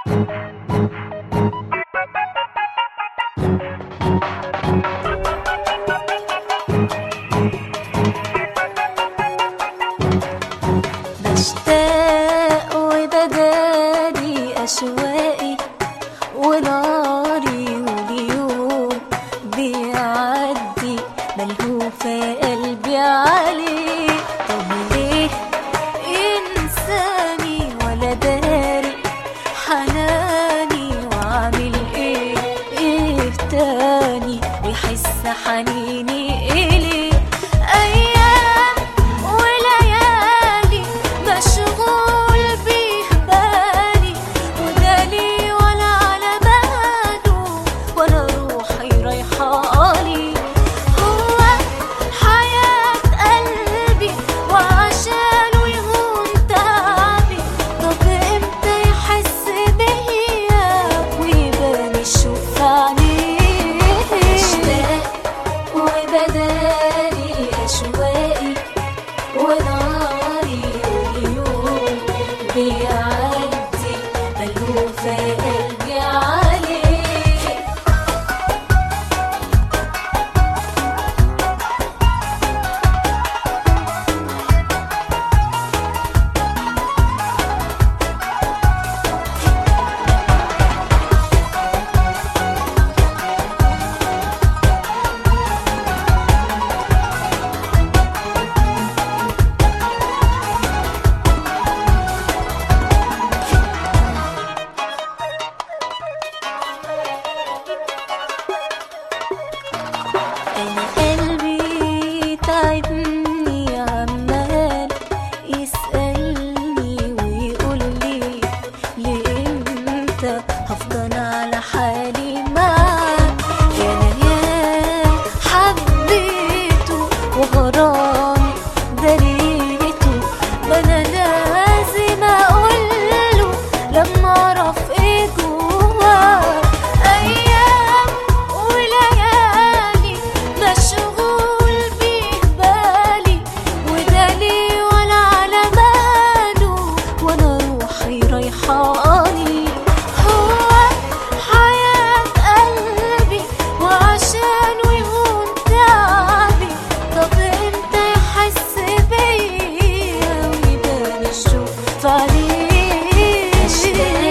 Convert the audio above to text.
بشتاق وبدالي أشواقي وناري، واليوم بيعدي ملهوفة قلبي عليه. طب ليه ينساني ولا داري حناني، وعامل ايه تاني ويحس حنيني إليه؟ أيام وليالي مشغول بيه بالي، ودالي ولا على باله، وأنا روحي رايحالي. هو حياة قلبي وعشانه يهون تعبي، طب امتى يحس بيا ويبان الشوق في عينيه؟ اشتاق وبدالي أشواقي وناري، واليوم بيعدي ملهوفة قلبي عليه. أنا قلبي تعبني، عمال يسألني ويقولي لإمتى هفضل على حالي معاك. يا حبيته وغرامي دريته، ما أنا لازم أقوله لما أعرف إيه جواه. أيام وليالي مشغول بيه بالي، ودالي ولا على باله، وأنا روحي رايحالي. هو حياة قلبي وعشانه يهون تعبي، طب امتى يحس بيا ويبان الشوق في عينيه؟